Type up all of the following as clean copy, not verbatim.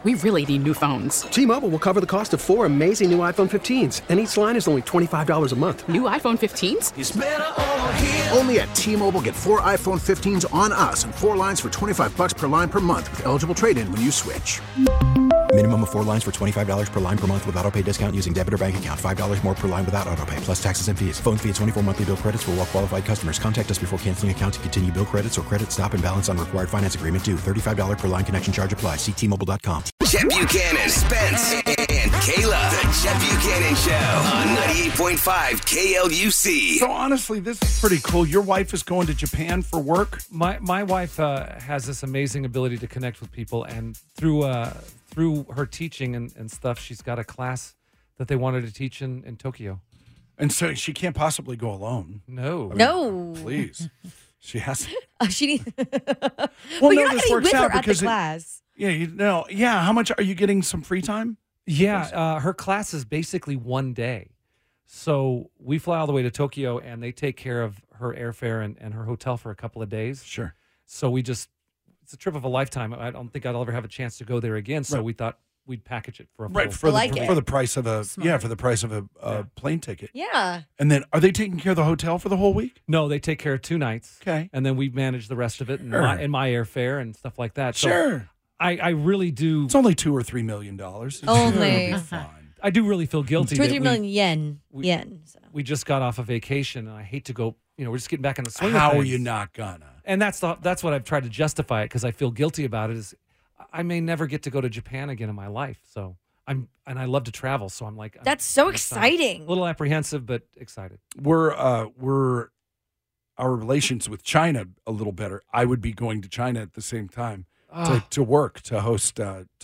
We really need new phones. T-Mobile will cover the cost of 4 amazing new iPhone 15s, and each line is only $25 a month. New iPhone 15s? It's better over here. Only at T-Mobile, get 4 iPhone 15s on us and 4 lines for $25 per line per month with eligible trade-in when you switch. Minimum of 4 lines for $25 per line per month with autopay discount using debit or bank account. $5 more per line without autopay, plus taxes and fees. Phone fee at 24 monthly bill credits for well-qualified customers. Contact us before canceling account to continue bill credits or credit stop and balance on required finance agreement due. $35 per line connection charge applies. See T-Mobile.com. Chet Buchanan, Spence, and Kayla. The Chet Buchanan Show on 98.5 KLUC. So honestly, this is pretty cool. Your wife is going to Japan for work? My wife has this amazing ability to connect with people, and through her teaching and stuff, she's got a class that they wanted to teach in Tokyo. And so she can't possibly go alone. No. No. Please. She has She needs. Well, But no, you're not this going to be works with her out at the because class. Yeah, how much are you getting some free time? Yeah, her class is basically one day. So we fly all the way to Tokyo, and they take care of her airfare and her hotel for a couple of days. Sure. So it's a trip of a lifetime. I don't think I'd ever have a chance to go there again. So we thought we'd package it for a for full- the price of a plane ticket. Yeah. And then are they taking care of the hotel for the whole week? No, they take care of 2 nights. Okay. And then we manage the rest of it and Sure. my airfare and stuff like that. So Sure. I really do. It's only $2 or $3 million. Only. It'll be fine. I do really feel guilty. 2 or that 3 million yen. So. We just got off a vacation, and I hate to go. We're just getting back in the swing. How of are things. you not gonna? And that's what I've tried to justify it because I feel guilty about it. Is I may never get to go to Japan again in my life. So I love to travel. So I'm like, That's so I'm exciting. A little apprehensive, but excited. We're our relations with China a little better. I would be going to China at the same time to work to host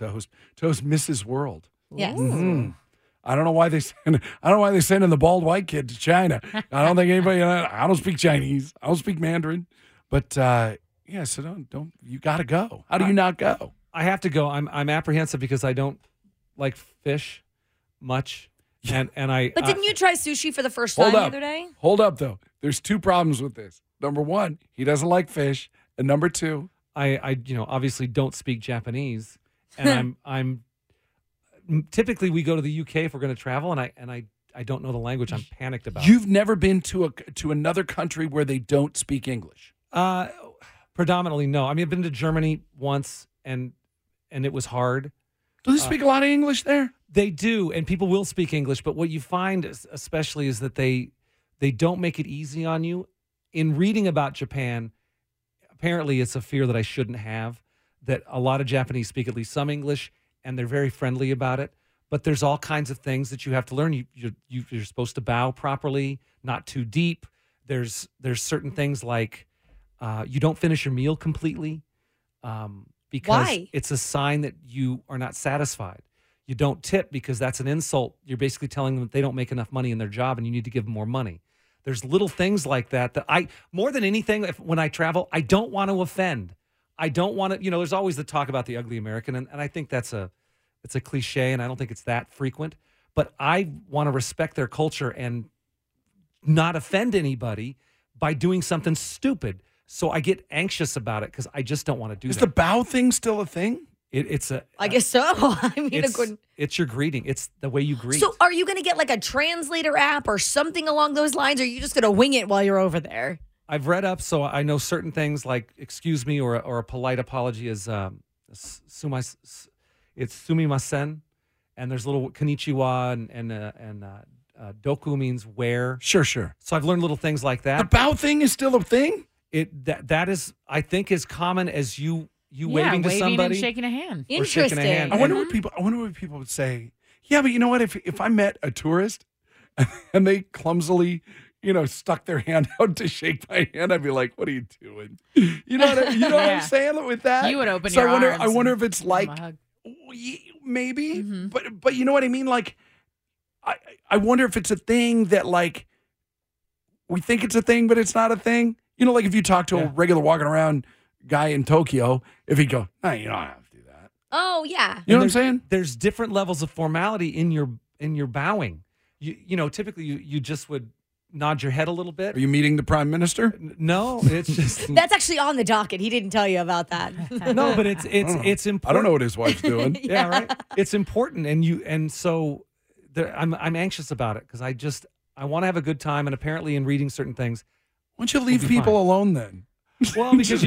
Mrs. World. Yes. Mm-hmm. I don't know why they sending the bald white kid to China. I don't think anybody. I don't speak Chinese. I don't speak Mandarin. But yeah, so don't. You got to go. How do you not go? I have to go. I'm apprehensive because I don't like fish much, and I. But didn't you try sushi for the first time the other day? Hold up, though. There's 2 problems with this. Number 1, he doesn't like fish, and number 2, I obviously don't speak Japanese, and I'm typically we go to the UK if we're going to travel, and I don't know the language. I'm panicked about. You've never been to another country where they don't speak English? Predominantly, no. I mean, I've been to Germany once, and it was hard. Do they speak a lot of English there? They do, and people will speak English. But what you find, especially, is that they don't make it easy on you. In reading about Japan, apparently it's a fear that I shouldn't have, that a lot of Japanese speak at least some English, and they're very friendly about it. But there's all kinds of things that you have to learn. You're supposed to bow properly, not too deep. There's certain things like you don't finish your meal completely because Why? it's a sign that you are not satisfied. You don't tip because that's an insult. You're basically telling them that they don't make enough money in their job and you need to give them more money. There's little things like that more than anything, when I travel, I don't want to offend. I don't want to, there's always the talk about the ugly American, and I think it's a cliche, and I don't think it's that frequent. But I want to respect their culture and not offend anybody by doing something stupid. So I get anxious about it because I just don't want to do that. Is the bow thing still a thing? I guess so. I mean, it's your greeting. It's the way you greet. So are you going to get like a translator app or something along those lines, or are you just going to wing it while you're over there? I've read up, so I know certain things like "excuse me" or a polite apology is sumimasen, and there's little konnichiwa and doku means where. Sure. So I've learned little things like that. The bow thing is still a thing? That is, I think, as common as you waving to somebody and shaking a hand. or shaking a hand. I wonder what people would say. Yeah, but you know what? If I met a tourist and they clumsily, stuck their hand out to shake my hand, I'd be like, "What are you doing?" You know what I'm saying with that? You would open so your arms. I wonder if it's give 'em like a hug. maybe, Mm-hmm. but you know what I mean? Like, I wonder if it's a thing that like we think it's a thing, but it's not a thing. Like if you talk to a regular walking around guy in Tokyo, if he'd go, "No, you don't have to do that." Oh yeah. You know what I'm saying? There's different levels of formality in your bowing. Typically you just would nod your head a little bit. Are you meeting the prime minister? No, it's just That's actually on the docket. He didn't tell you about that. no, but it's important. I don't know what his wife's doing. Yeah, right. It's important, and so I'm anxious about it because I want to have a good time, and apparently in reading certain things. Why don't you leave people alone then? Well, because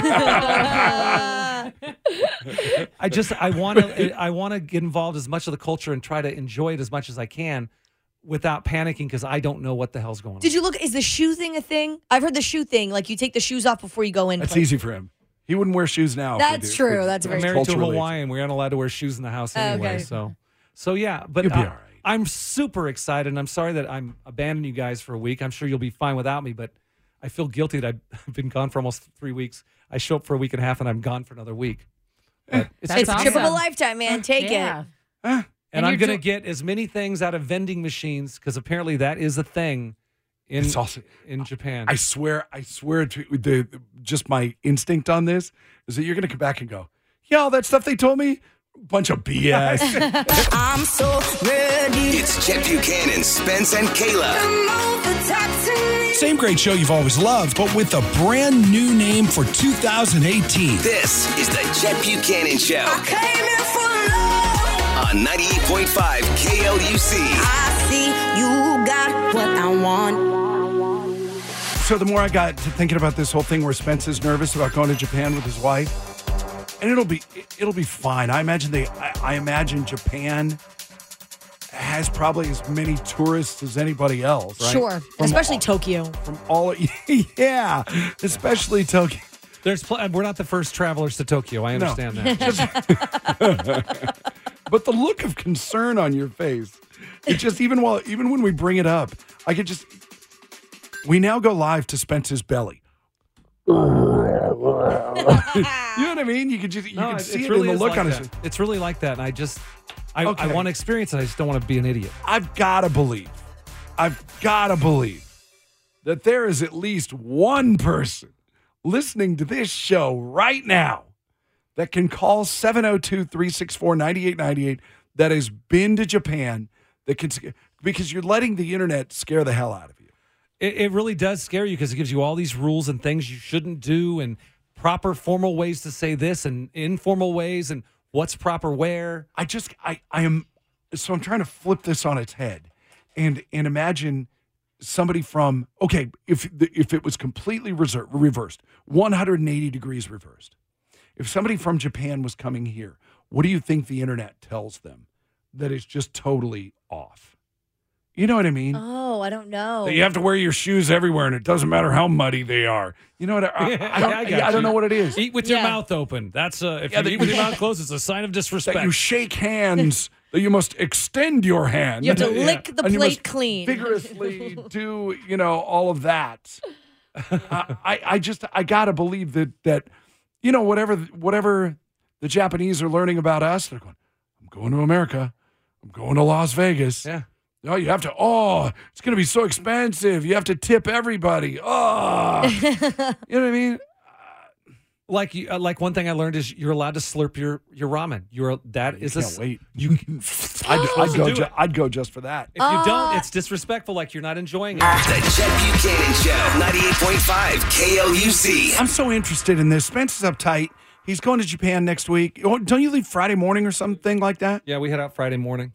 I want to get involved as much of the culture and try to enjoy it as much as I can without panicking because I don't know what the hell's going on. Did you look? Is the shoe thing a thing? I've heard the shoe thing. Like you take the shoes off before you go in. That's easy for him. He wouldn't wear shoes now. That's true. That's very I'm true. married to a Culturally. Hawaiian. We aren't allowed to wear shoes in the house anyway. Okay. So yeah. But You'll be all right. I'm super excited. And I'm sorry that I'm abandoning you guys for a week. I'm sure you'll be fine without me, but I feel guilty that I've been gone for almost 3 weeks. I show up for a week and a half, and I'm gone for another week. But It's a trip of a lifetime, man. Take it. And I'm you're going to get as many things out of vending machines because apparently that is a thing in Japan. I swear to just my instinct on this is that you're going to come back and go, yeah, all that stuff they told me, bunch of BS. I'm so ready. It's Chet Buchanan, Spence, and Kayla. Come over, talk to me. Same great show you've always loved, but with a brand new name for 2018. This is the Chet Buchanan Show I came here for love. on 98.5 KLUC. I see you got what I want. So the more I got to thinking about this whole thing where Spence is nervous about going to Japan with his wife, and it'll be fine. I imagine Japan has probably as many tourists as anybody else, right? Sure, especially Tokyo. From all, yeah, especially Tokyo. We're not the first travelers to Tokyo. I understand that. But the look of concern on your face, it just even when we bring it up, we now go live to Spence's belly. You know what I mean? You can see it in the look on his face. It's really like that, and I want to experience it. I just don't want to be an idiot. I've got to believe that there is at least one person listening to this show right now that can call 702-364-9898 that has been to Japan, because you're letting the internet scare the hell out of you. It really does scare you because it gives you all these rules and things you shouldn't do and proper formal ways to say this and informal ways and what's proper where. I'm trying to flip this on its head and imagine somebody from, okay, if it was completely reversed, 180 degrees reversed. If somebody from Japan was coming here, what do you think the internet tells them that is just totally off? You know what I mean? Oh, I don't know. That you have to wear your shoes everywhere, and it doesn't matter how muddy they are. You know what? I don't know what it is. Eat with your mouth open. That's if you eat with your mouth closed, it's a sign of disrespect. That you shake hands. That you must extend your hand. You have to lick the and you must plate clean. Vigorously do all of that. I gotta believe that whatever the Japanese are learning about us, they're going, I'm going to America. I'm going to Las Vegas. Yeah. Oh, you have to. Oh, it's going to be so expensive. You have to tip everybody. Oh, you know what I mean? Like one thing I learned is you're allowed to slurp your ramen. Can't wait. You I'd go just for that. If you don't, it's disrespectful. Like you're not enjoying it. The Chet Buchanan Show, 98.5 KLUC. I'm so interested in this. Spence is uptight. He's going to Japan next week. Don't you leave Friday morning or something like that? Yeah, we head out Friday morning.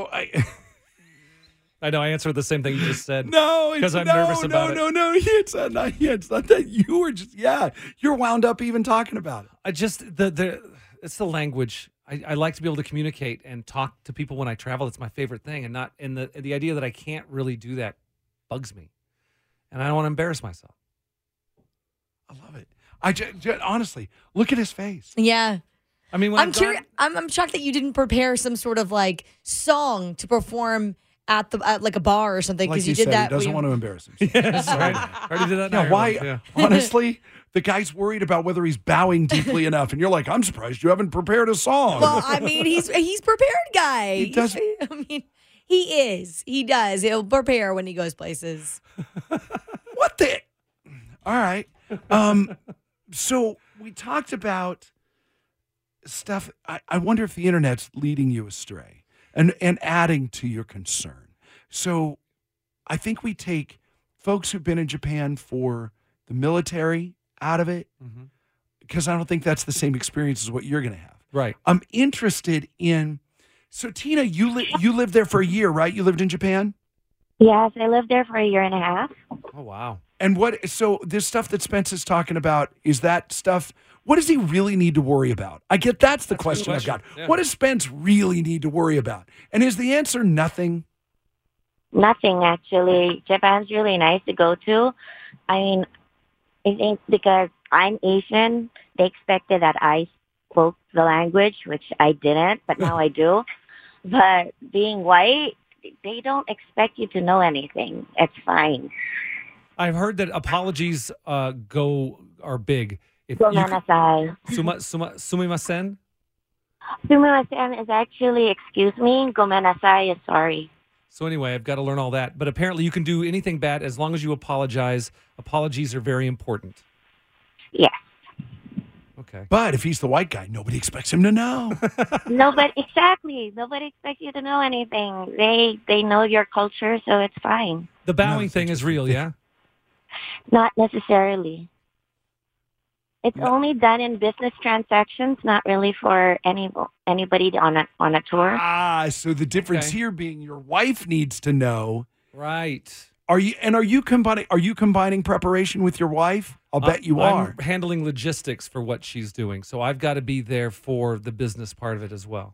I know. I answered the same thing you just said. No, because I'm nervous about it. No. It's not that you were just. Yeah, you're wound up even talking about it. I just it's the language. I like to be able to communicate and talk to people when I travel. It's my favorite thing, and the idea that I can't really do that bugs me, and I don't want to embarrass myself. I love it. I just honestly look at his face. Yeah. I mean, I'm curious. I'm shocked that you didn't prepare some sort of like song to perform at like a bar or something, because like you did said, that. He doesn't want to embarrass himself. Yes, right. I already did that. Yeah, why? Honestly, the guy's worried about whether he's bowing deeply enough, and you're like, I'm surprised you haven't prepared a song. Well, I mean, he's prepared guy. He does. I mean, he is. He does. He'll prepare when he goes places. What the? All right. So we talked about stuff. I wonder if the internet's leading you astray and adding to your concern. So I think we take folks who've been in Japan for the military out of it, because I don't think that's the same experience as what you're going to have. Right. I'm interested in. So Tina, you lived there for a year, right? You lived in Japan. Yes, I lived there for a year and a half. Oh wow. And so this stuff that Spence is talking about, is that stuff, what does he really need to worry about? I get that's the question I've got. Yeah. What does Spence really need to worry about? And is the answer nothing? Nothing, actually. Japan's really nice to go to. I mean, I think because I'm Asian, they expected that I spoke the language, which I didn't, but now I do. But being white, they don't expect you to know anything. It's fine. I've heard that apologies are big. If Gomenasai. Sumimasen? Sumimasen is actually excuse me. Gomenasai is sorry. So anyway, I've got to learn all that. But apparently you can do anything bad as long as you apologize. Apologies are very important. Yes. Okay. But if he's the white guy, nobody expects him to know. Exactly. Nobody expects you to know anything. They know your culture, so it's fine. The bowing thing is real, yeah? Not necessarily. It's only done in business transactions, not really for anybody on a tour. So the difference here being your wife needs to know. Right. Are you combining preparation with your wife? I'll bet you are. I'm handling logistics for what she's doing, so I've got to be there for the business part of it as well.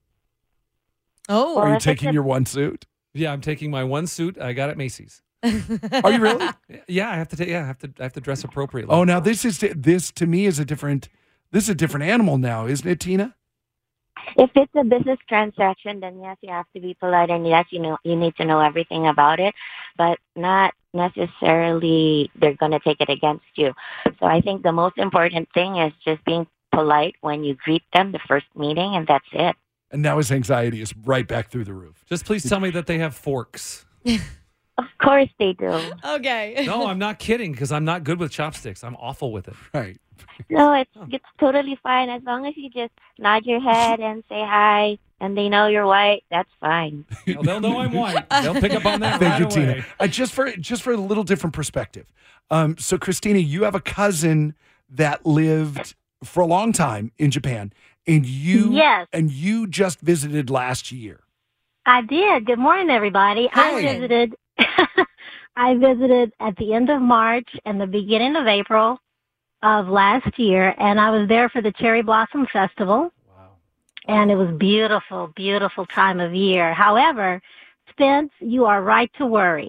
Oh. Are you taking your one suit? Yeah, I'm taking my one suit I got at Macy's. Are you really? Yeah, I have to dress appropriately. Oh, now this to me is a different animal now, isn't it, Tina? If it's a business transaction, then yes, you have to be polite, and yes, you need to know everything about it, but not necessarily they're going to take it against you. So I think the most important thing is just being polite when you greet them the first meeting, and that's it. And now his anxiety is right back through the roof. Just please tell me that they have forks. Of course they do. Okay. No, I'm not kidding, because I'm not good with chopsticks. I'm awful with it. Right. No, it's totally fine. As long as you just nod your head and say hi, and they know you're white, that's fine. Well, they'll know I'm white. They'll pick up on that Thank you, right away. Tina. Just for a little different perspective. So, Christina, you have a cousin that lived for a long time in Japan, and you just visited last year. I did. Good morning, everybody. Hey. I visited at the end of March and the beginning of April of last year, and I was there for the Cherry Blossom Festival. Wow. And it was beautiful, beautiful time of year. However, Spence, you are right to worry.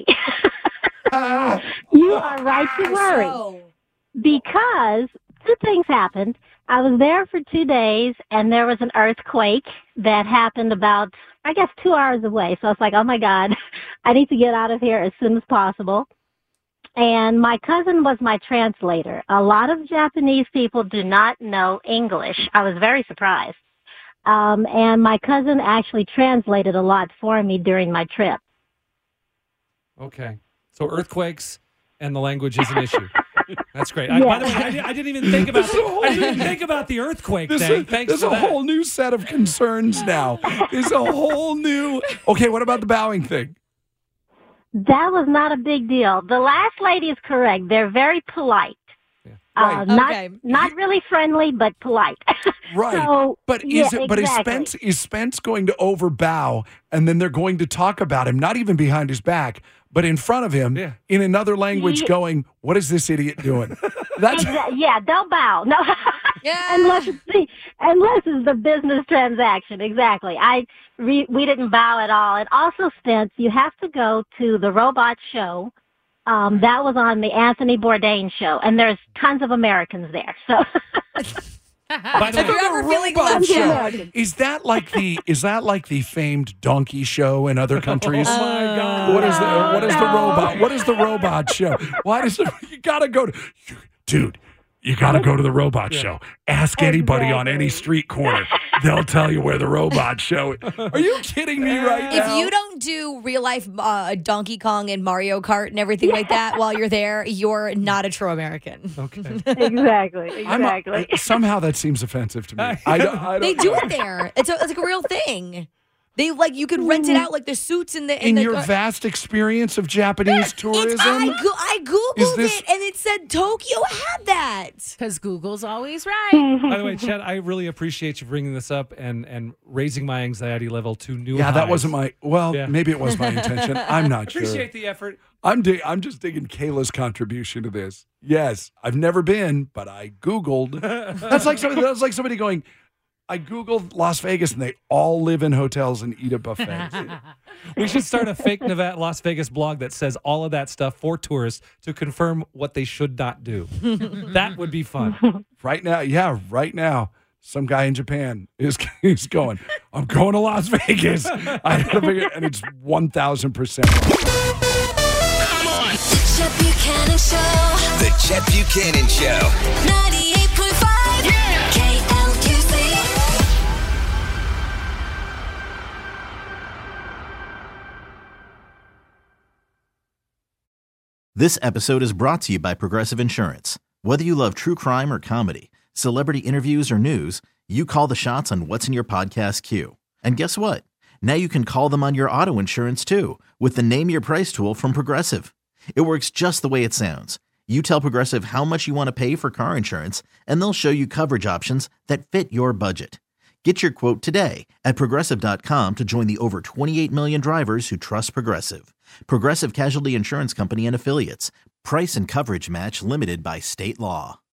You are right to worry. Because two things happened. I was there for 2 days, and there was an earthquake that happened about, 2 hours away. So I was like, oh, my God, I need to get out of here as soon as possible. And my cousin was my translator. A lot of Japanese people do not know English. I was very surprised. And my cousin actually translated a lot for me during my trip. Okay. So earthquakes and the language is an issue. That's great. By the way, I didn't even think about the earthquake thing. Thanks There's for a that. whole new set of concerns now. There's a whole new... Okay, what about the bowing thing? That was not a big deal. The last lady is correct. They're very polite. Right. Not really friendly, but polite. Right. So, but exactly. is Spence going to overbow, and then they're going to talk about him, not even behind his back, but in front of him in another language, going, "What is this idiot doing?" That's they'll bow. No, unless it's the business transaction. Exactly. We didn't bow at all. And also, Spence, you have to go to the robot show. That was on the Anthony Bourdain show, and there's tons of Americans there. So, By the way, If you're ever feeling robot left show, out. is that like the famed donkey show in other countries? Oh my God! What is the robot show? Why does you gotta go to, dude? You got to go to the robot show. Ask anybody on any street corner. They'll tell you where the robot show is. Are you kidding me right now? If you don't do real life Donkey Kong and Mario Kart and everything like that while you're there, you're not a true American. Okay. Exactly. Somehow that seems offensive to me. I don't They do it there. It's like a real thing. They you could rent it out like the suits in the In your vast experience of Japanese tourism, I googled this- it and it said Tokyo had that. Because Google's always right. By the way, Chad, I really appreciate you bringing this up and raising my anxiety level to new highs. that wasn't my. Well, maybe it was my intention. I'm not sure. Appreciate the effort. I'm just digging Kayla's contribution to this. Yes, I've never been, but I Googled. That's like somebody going, I Googled Las Vegas and they all live in hotels and eat at buffets. We should start a fake Nevada, Las Vegas blog that says all of that stuff for tourists to confirm what they should not do. That would be fun. Right now, some guy in Japan is going, I'm going to Las Vegas. I gotta figure, and it's 1,000%. Chet Buchanan Show. The Chet Buchanan Show. 98.5 KLQC. This episode is brought to you by Progressive Insurance. Whether you love true crime or comedy, celebrity interviews or news, you call the shots on what's in your podcast queue. And guess what? Now you can call them on your auto insurance too with the Name Your Price tool from Progressive. It works just the way it sounds. You tell Progressive how much you want to pay for car insurance, and they'll show you coverage options that fit your budget. Get your quote today at Progressive.com to join the over 28 million drivers who trust Progressive. Progressive Casualty Insurance Company and Affiliates. Price and coverage match limited by state law.